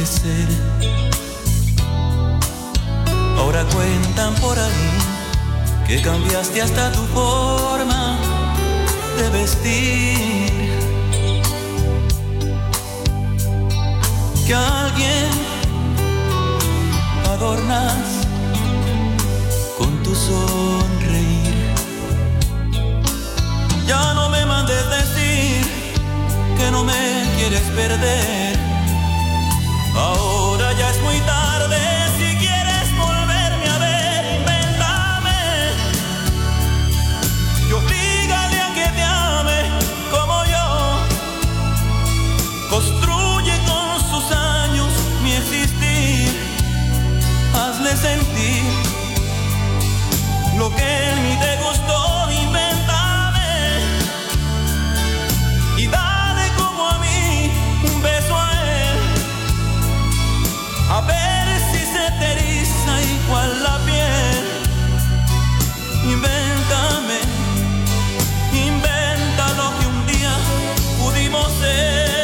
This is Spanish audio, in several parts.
enloquecer. Ahora cuentan por ahí que cambiaste hasta tu forma de vestir, que a alguien adornas con tu sonreír. Ya no me mandes decir que no me quieres perder. Ahora ya es muy tarde. Si quieres volverme a ver, invéntame y oblígale a que te ame como yo. Construye con sus años mi existir. Hazle sentir lo que en mí te gustó. Invéntame y dale como a mí un beso a él. A ver si se te eriza igual la piel. Invéntame, inventa lo que un día pudimos ser.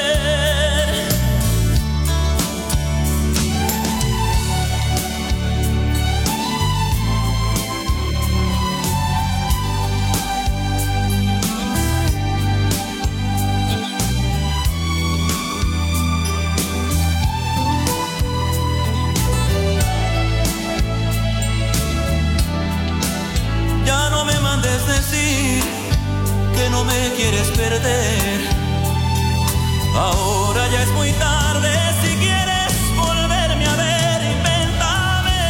Decir que no me quieres perder. Ahora ya es muy tarde. Si quieres volverme a ver, invéntame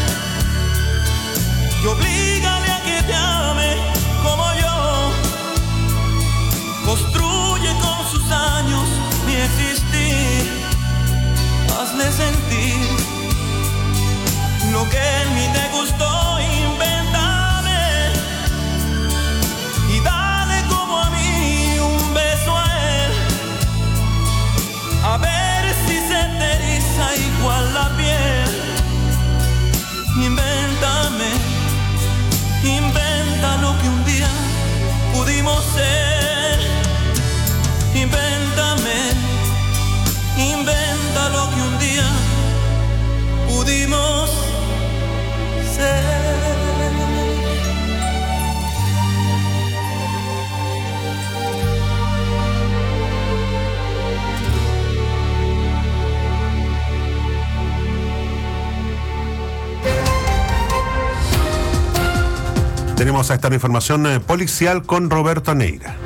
y oblígale a que te ame como yo. Construye con sus años mi existir. Hazle sentir lo que en mí te gustó. A ver si se te eriza igual la piel. Invéntame, inventa lo que un día pudimos ser. Invéntame, inventa lo que un día pudimos ser. Tenemos a esta información policial con Roberto Neira.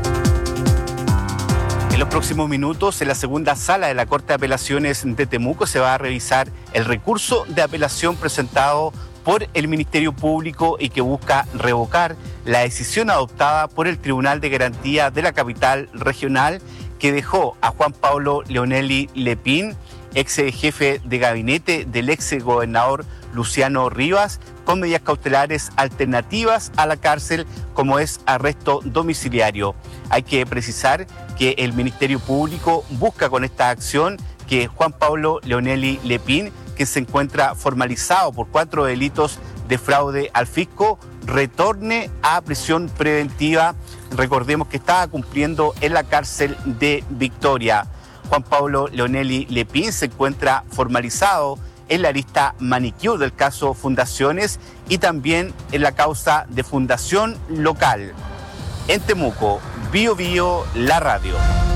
En los próximos minutos, en la segunda sala de la Corte de Apelaciones de Temuco, se va a revisar el recurso de apelación presentado por el Ministerio Público y que busca revocar la decisión adoptada por el Tribunal de Garantía de la Capital Regional, que dejó a Juan Pablo Leonelli Lepín, ex jefe de gabinete del ex gobernador Luciano Rivas, con medidas cautelares alternativas a la cárcel, como es arresto domiciliario. Hay que precisar que el Ministerio Público busca con esta acción que Juan Pablo Leonelli Lepín, que se encuentra formalizado por 4 delitos de fraude al fisco, retorne a prisión preventiva. Recordemos que estaba cumpliendo en la cárcel de Victoria. Juan Pablo Leonelli Lepín se encuentra formalizado en la lista manicure del caso Fundaciones y también en la causa de Fundación Local. En Temuco, Bio Bio, la radio.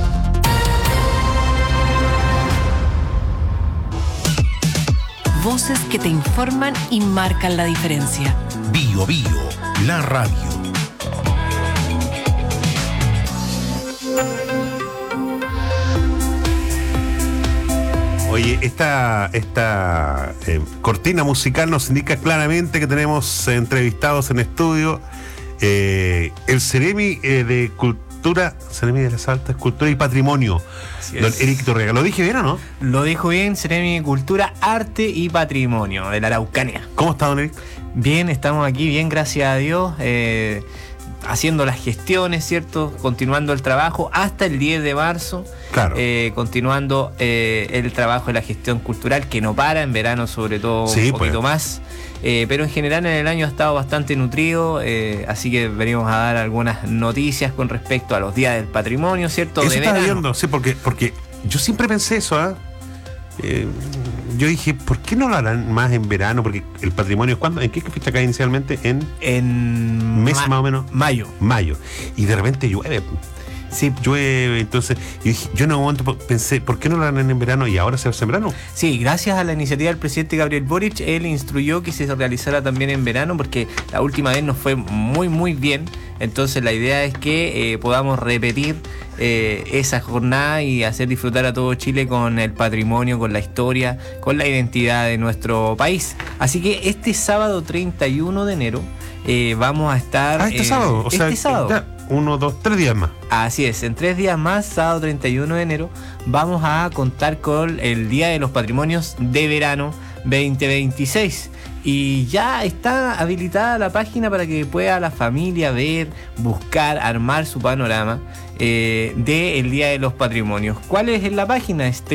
Voces que te informan y marcan la diferencia. Bio Bio, la radio. Oye, esta cortina musical nos indica claramente que tenemos entrevistados en estudio el Ceremi de Cultura, Ceremi de las Altas, Cultura y Patrimonio, don Eric Torrega. ¿Lo dije bien o no? Lo dijo bien, Ceremi de Cultura, Arte y Patrimonio de la Araucanía. ¿Cómo está, don Eric? Bien, estamos aquí, bien, gracias a Dios. Haciendo las gestiones, ¿cierto? Continuando el trabajo hasta el 10 de marzo. Claro. Continuando el trabajo de la gestión cultural, que no para, en verano sobre todo sí, un poquito más. Pero en general en el año ha estado bastante nutrido, así que venimos a dar algunas noticias con respecto a los días del patrimonio, ¿cierto? Eso de estaba verano. viendo, sí, porque yo siempre pensé eso, Yo dije, ¿por qué no lo harán más en verano? Porque el patrimonio, ¿cuándo? ¿En qué fecha cae inicialmente? En mes más o menos. Mayo. Y de repente llueve. Sí. Llueve, entonces yo en un momento pensé, ¿por qué no lo harán en verano y ahora se hace en verano? Sí, gracias a la iniciativa del presidente Gabriel Boric, él instruyó que se realizara también en verano, porque la última vez nos fue muy muy bien. Entonces la idea es que podamos repetir esa jornada y hacer disfrutar a todo Chile con el patrimonio, con la historia, con la identidad de nuestro país. Así que este sábado 31 de enero vamos a estar... sábado, sábado. Ya, 1, 2, 3 días más. Así es, en 3 días más, sábado 31 de enero, vamos a contar con el Día de los Patrimonios de Verano 2026. Y ya está habilitada la página para que pueda la familia ver, buscar, armar su panorama del Día de los Patrimonios. ¿Cuál es la página? Es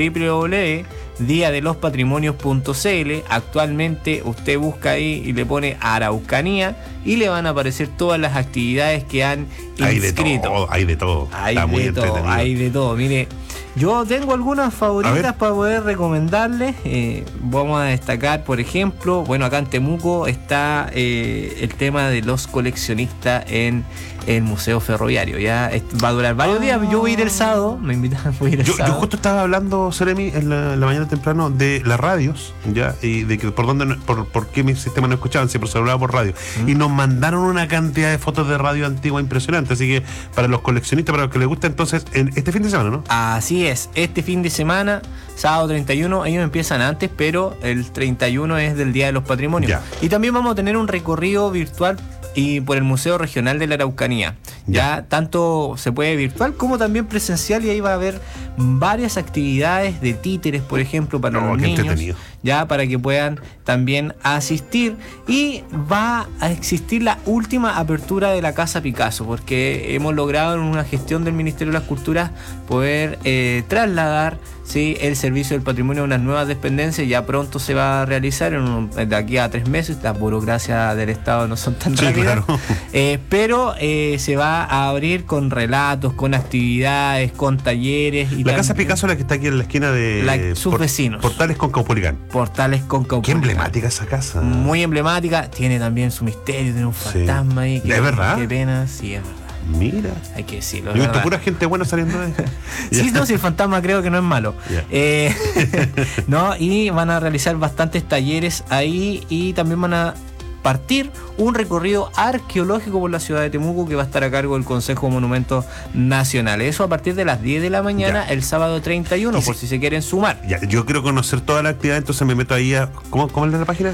www.diadelospatrimonios.cl. Actualmente usted busca ahí y le pone Araucanía y le van a aparecer todas las actividades que han inscrito. Hay de todo. Está muy entretenido. Hay de todo. Mire, yo tengo algunas favoritas para poder recomendarles. Vamos a destacar, por ejemplo, bueno, acá en Temuco está el tema de los coleccionistas en el Museo Ferroviario. Ya va a durar varios días. Yo voy a ir el sábado, me invitan, voy a ir el sábado. Yo justo estaba hablando, Seremi, en la mañana temprano de las radios, ya, y de que por qué mi sistema no escuchaban, siempre se hablaba por radio. Y nos mandaron una cantidad de fotos de radio antigua impresionante. Así que para los coleccionistas, para los que les gusta, entonces, este fin de semana, ¿no? Así es, este fin de semana, sábado 31, ellos empiezan antes, pero el 31 es del Día de los Patrimonios. Ya. Y también vamos a tener un recorrido virtual y por el Museo Regional de la Araucanía. Ya tanto se puede virtual como también presencial, y ahí va a haber varias actividades de títeres, por ejemplo, para los niños, ya para que puedan también asistir. Y va a existir la última apertura de la Casa Picasso, porque hemos logrado en una gestión del Ministerio de las Culturas poder trasladar el servicio del patrimonio a unas nuevas dependencias. Ya pronto se va a realizar de aquí a 3 meses. Las burocracias del Estado no son tan rápidas, claro. Pero se va a abrir con relatos, con actividades, con talleres. Y la Casa Picasso, la que está aquí en la esquina de sus vecinos. Portales con Caupolicán. Qué emblemática esa casa. Muy emblemática. Tiene también su misterio, tiene un fantasma ahí. ¿Es verdad? Qué pena, sí, es verdad. Mira, hay que decirlo. Yo he visto pura gente buena saliendo de sí, no, si el fantasma creo que no es malo. No, y van a realizar bastantes talleres ahí, y también van a partir un recorrido arqueológico por la ciudad de Temuco que va a estar a cargo del Consejo de Monumentos Nacionales. Eso a partir de las 10 de la mañana, el sábado 31, por si se quieren sumar. Yo quiero conocer toda la actividad, entonces me meto ahí a... ¿Cómo es la página?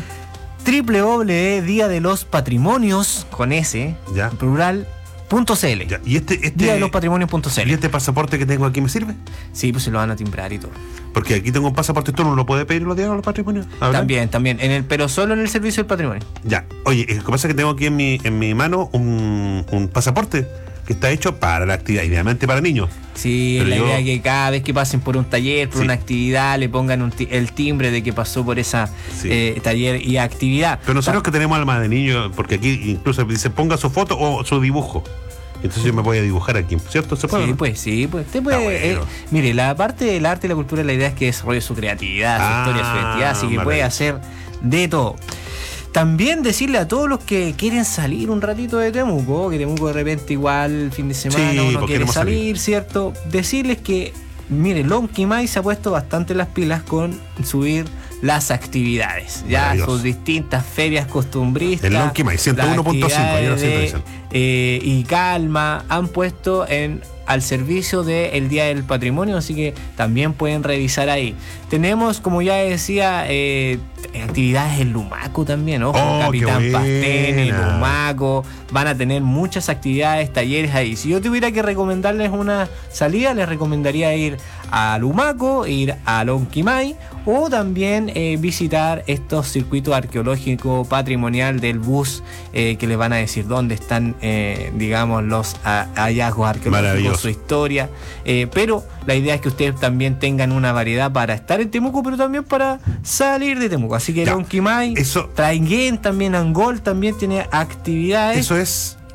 www.diadelospatrimonios, con S, plural, .cl. ¿Y Día de los Patrimonios.cl. ¿Y este pasaporte que tengo aquí me sirve? Sí, pues se lo van a timbrar y todo. Porque aquí tengo un pasaporte, ¿tú no lo puedes pedir los días de los patrimonios? También, pero solo en el servicio del patrimonio. Ya. Oye, lo que pasa es que tengo aquí en mi mano un pasaporte que está hecho para la actividad, idealmente para niños. Sí, la idea es que cada vez que pasen por un taller, por una actividad, le pongan el timbre de que pasó por esa taller y actividad. Pero nosotros que tenemos alma de niño, porque aquí incluso dice ponga su foto o su dibujo. Entonces yo me voy a dibujar aquí, ¿cierto? ¿Se puede? Sí, pues. Usted puede, mire, la parte del arte y la cultura, la idea es que desarrolle su creatividad, su historia, su identidad, así que puede hacer de todo. También decirle a todos los que quieren salir un ratito de Temuco, que Temuco de repente igual el fin de semana uno quiere salir, ¿cierto? Decirles que, mire, Lonqui May se ha puesto bastante las pilas con subir las actividades, ya sus distintas ferias costumbristas. El Lonqui May 101.5, y Calma han puesto al servicio del Día del Patrimonio, así que también pueden revisar ahí. Tenemos, como ya decía, actividades en Lumaco también, ojo, Capitán Pastén, en Lumaco, van a tener muchas actividades, talleres ahí. Si yo tuviera que recomendarles una salida, les recomendaría ir a Lumaco, ir a Lonqui May, o también visitar estos circuitos arqueológicos patrimonial del bus, que les van a decir dónde están, digamos, los hallazgos arqueológicos, su historia, pero la idea es que ustedes también tengan una variedad para estar en Temuco, pero también para salir de Temuco. Así que Lonqui May, Traiguén también, Angol también tiene actividades. Eso es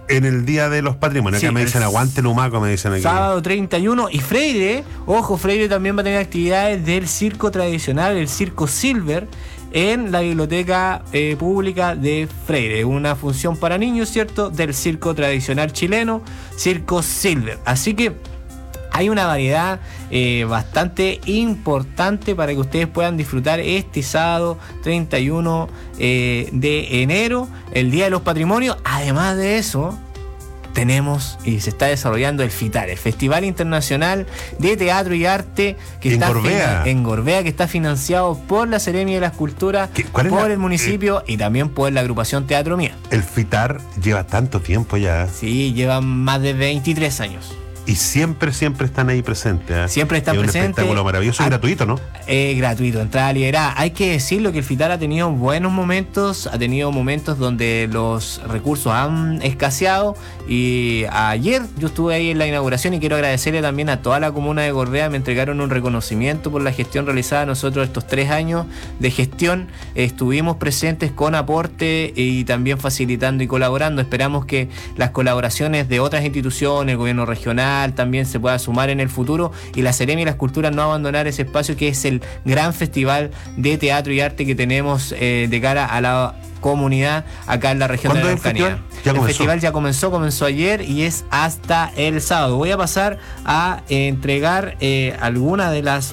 en el Día de los Patrimonios. Acá Sí, me dicen aguante Lumaco, me dicen aquí. Sábado 31. Y Freire, ojo, Freire también va a tener actividades del circo tradicional, el Circo Silver, en la biblioteca pública de Freire. Una función para niños, ¿cierto? Del circo tradicional chileno, Circo Silver. Así que hay una variedad bastante importante para que ustedes puedan disfrutar este sábado 31 de enero, el Día de los Patrimonios. Además de eso, tenemos y se está desarrollando el FITAR, el Festival Internacional de Teatro y Arte, que está en Gorbea, que está financiado por la Seremi de las Culturas, por el municipio y también por la agrupación Teatro Mía. El FITAR lleva tanto tiempo ya. Sí, lleva más de 23 años. Y siempre están ahí presentes. ¿eh? Siempre están presentes. Es un espectáculo maravilloso y gratuito, ¿no? Gratuito, entrada liberada. Hay que decirlo que el FITAR ha tenido buenos momentos, ha tenido momentos donde los recursos han escaseado. Y ayer yo estuve ahí en la inauguración y quiero agradecerle también a toda la comuna de Gorbea. Me entregaron un reconocimiento por la gestión realizada. Nosotros estos 3 años de gestión estuvimos presentes con aporte y también facilitando y colaborando. Esperamos que las colaboraciones de otras instituciones, el gobierno regional, también se pueda sumar en el futuro, y la Seremi y las Culturas no abandonar ese espacio que es el gran festival de teatro y arte que tenemos de cara a la comunidad acá en la región de la Araucanía. El festival ya comenzó ayer y es hasta el sábado. Voy a pasar a entregar algunas de las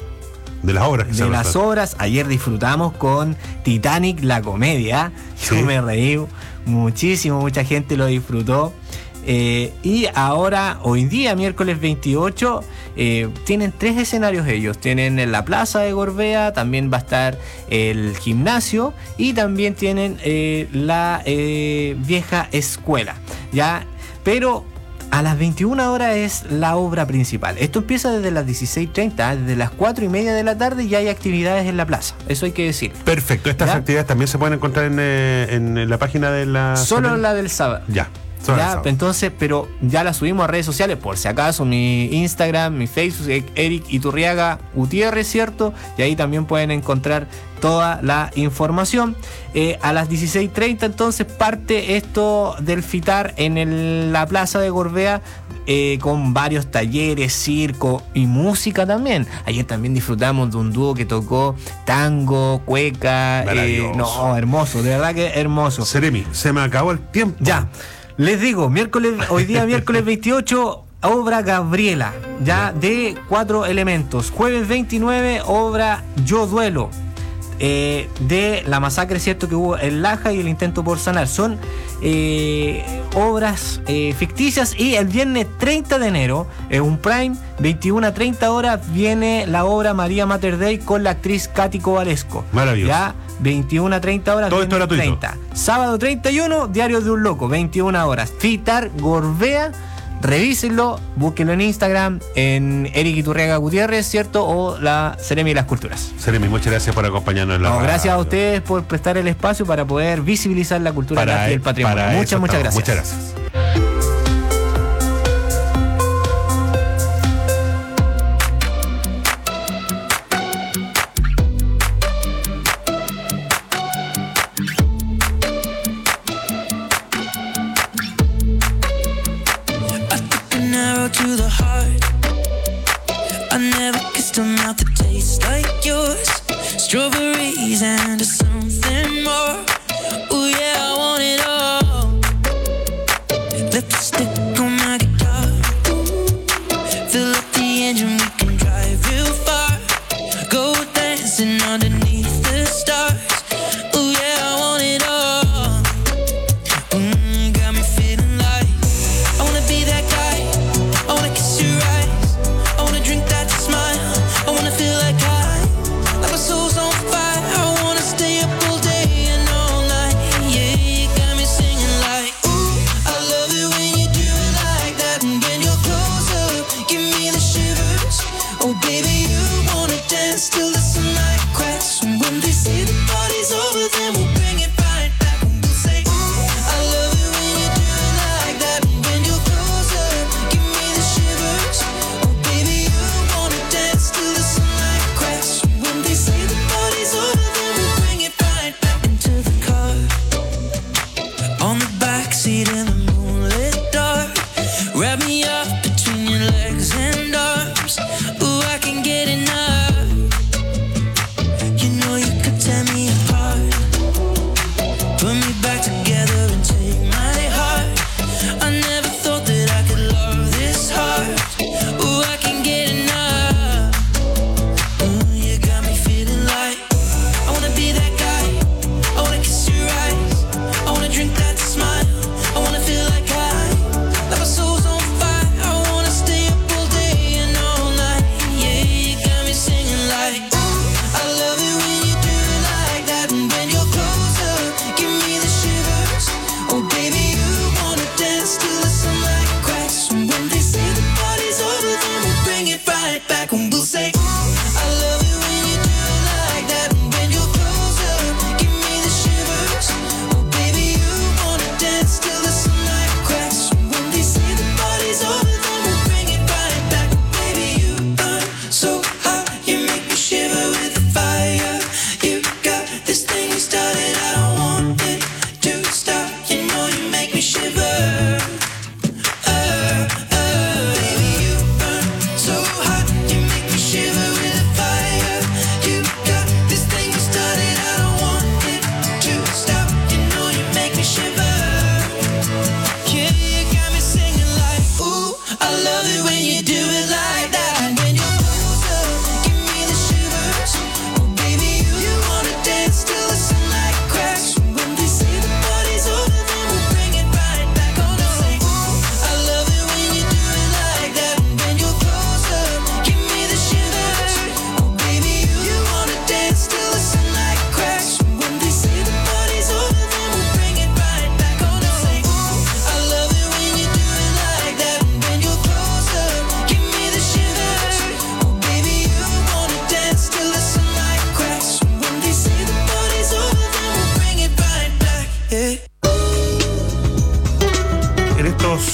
obras. Ayer disfrutamos con Titanic, la comedia. Yo me reí muchísimo, mucha gente lo disfrutó. Y ahora, hoy día, miércoles 28, tienen 3 escenarios ellos. Tienen en la plaza de Gorbea, también va a estar el gimnasio y también tienen la vieja escuela. ¿Ya? Pero a las 21 horas es la obra principal. Esto empieza desde las 16:30, desde las 4:30 de la tarde ya hay actividades en la plaza. Eso hay que decir. Perfecto. Estas actividades también se pueden encontrar en la página de la... Solo la del sábado. Ya. Ya, entonces, pero ya la subimos a redes sociales, por si acaso, mi Instagram, mi Facebook, Eric Iturriaga Gutiérrez, ¿cierto? Y ahí también pueden encontrar toda la información. A las 16:30 entonces parte esto del FITAR en la plaza de Gorbea, con varios talleres, circo y música también. Ayer también disfrutamos de un dúo que tocó tango, cueca. No, hermoso, de verdad que hermoso. Seremi, se me acabó el tiempo. Ya. Les digo, hoy día miércoles 28, obra Gabriela, ya de 4 elementos. Jueves 29, obra Yo Duelo, de la masacre, ¿cierto?, que hubo en Laja y el intento por sanar. Son obras ficticias. Y el viernes 30 de enero, un prime, 21:30 horas, viene la obra María Mater Dei con la actriz Katy Cobalesco. Maravilloso. Ya, 21:30 horas. Todo esto gratuito. 30. Sábado 31, Diario de un Loco, 21 horas. FITAR Gorbea, revísenlo, búsquenlo en Instagram, en Eric Iturriaga Gutiérrez, ¿cierto? O la Seremi de las Culturas. Seremi, muchas gracias por acompañarnos en la radio. Gracias a ustedes por prestar el espacio para poder visibilizar la cultura y el patrimonio. Muchas gracias. Muchas gracias. To the heart, I never kissed a mouth that tastes like yours. Strawberries and something more. Oh yeah, I want it all. Lipstick on my guitar. Fill up the engine, we can drive real far. Go dancing underneath the stars. Oh yeah, I want it all. Got me feeling like I wanna be that guy. I wanna kiss your eyes, I wanna drink that smile, I wanna feel like like my soul's on fire, I wanna stay up all day and all night, yeah, you got me singing like, ooh, I love it when you do it like that, and when you're closer, give me the shivers, oh baby, you wanna dance till the sunlight cracks, and when they say the party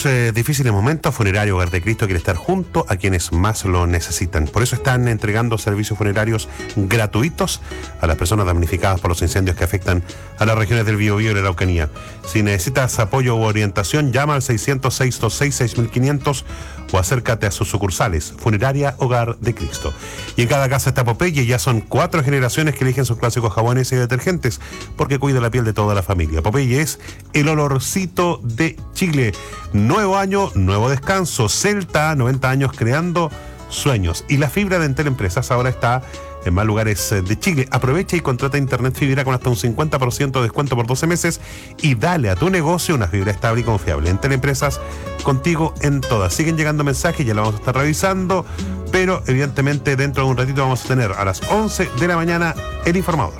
estos difíciles momentos, Funerario Hogar de Cristo quiere estar junto a quienes más lo necesitan. Por eso están entregando servicios funerarios gratuitos a las personas damnificadas por los incendios que afectan a las regiones del Biobío y la Araucanía. Si necesitas apoyo u orientación, llama al 600-626-6500 o acércate a sus sucursales. Funeraria Hogar de Cristo. Y en cada casa está Popeye. Ya son 4 generaciones que eligen sus clásicos jabones y detergentes porque cuida la piel de toda la familia. Popeye es el olorcito de Chile. Nuevo año, nuevo descanso. Celta, 90 años creando sueños. Y la fibra de Entel Empresas ahora está en más lugares de Chile. Aprovecha y contrata internet fibra con hasta un 50% de descuento por 12 meses y dale a tu negocio una fibra estable y confiable. Entel Empresas, contigo en todas. Siguen llegando mensajes, ya lo vamos a estar revisando, pero evidentemente dentro de un ratito vamos a tener a las 11 de la mañana el informador.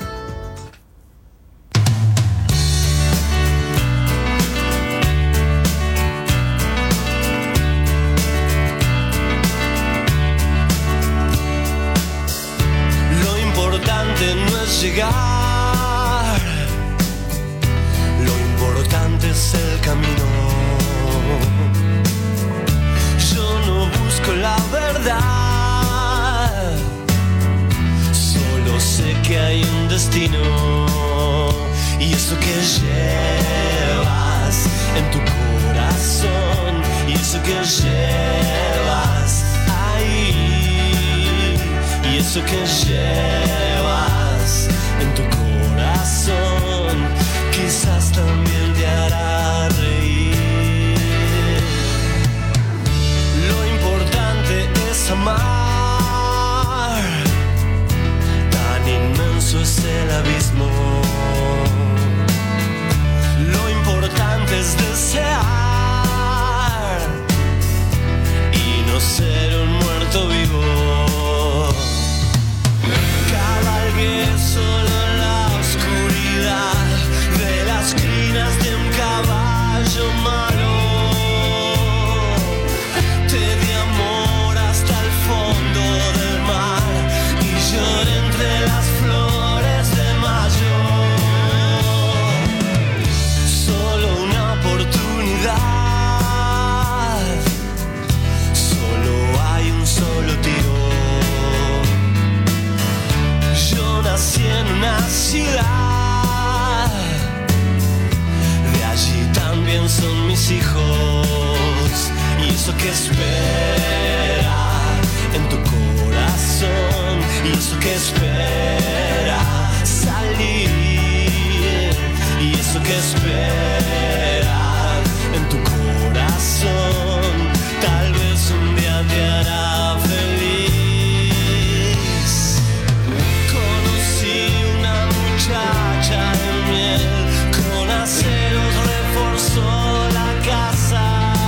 Llegar, lo importante es el camino. Yo no busco la verdad, solo sé que hay un destino. Y eso que llevas en tu corazón, y eso que llevas ahí, y eso que llevas en tu corazón, quizás también te hará reír. Lo importante es amar, tan inmenso es el abismo. Lo importante es desear y no ser un muerto vivo. Cabalgué solo en la oscuridad de las crinas de un caballo malo. Te di amor hasta el fondo del mar y lloré entre las flores de mayo. Solo una oportunidad, solo hay un solo tiro. Yo nací en una ciudad, de allí también son mis hijos. Y eso que espera en tu corazón, y eso que espera salir, y eso que espera en tu corazón, tal vez un día te hará feliz. Muchacha de miel con aceros reforzó la casa.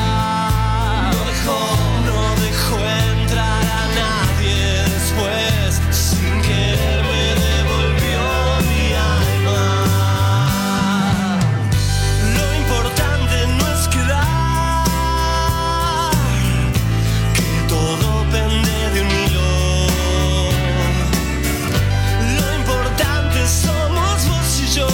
No dejó entrar a nadie después. Sin querer me devolvió mi alma. Lo importante no es quedar, que todo pende de un hilo. Lo importante somos vos y yo,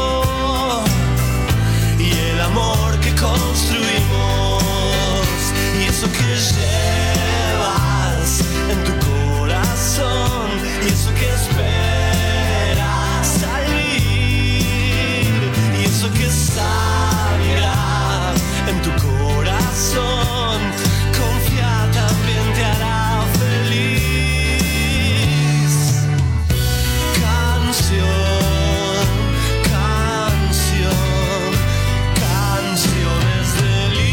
y el amor que construimos, y eso que llevas en tu corazón, y eso que esperas salir, y eso que salirá en tu corazón, confía, también te hará feliz. Canción, canción, canciones de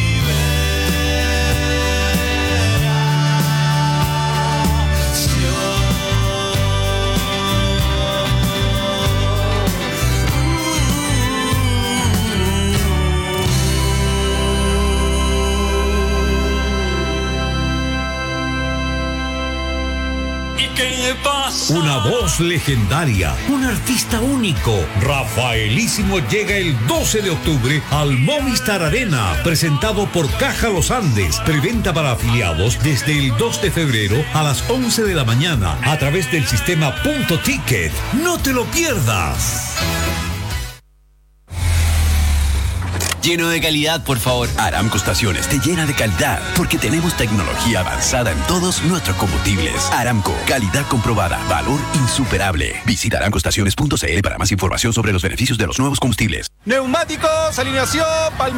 Una voz legendaria, un artista único. Rafaelísimo llega el 12 de octubre al Movistar Arena, presentado por Caja Los Andes. Preventa para afiliados desde el 2 de febrero a las 11 de la mañana a través del sistema Punto Ticket. ¡No te lo pierdas! lleno de calidad, por favor. Aramco Estaciones te llena de calidad porque tenemos tecnología avanzada en todos nuestros combustibles. Aramco, calidad comprobada, valor insuperable. Visita aramcoestaciones.cl para más información sobre los beneficios de los nuevos combustibles. Neumáticos, alineación, Palmeiras.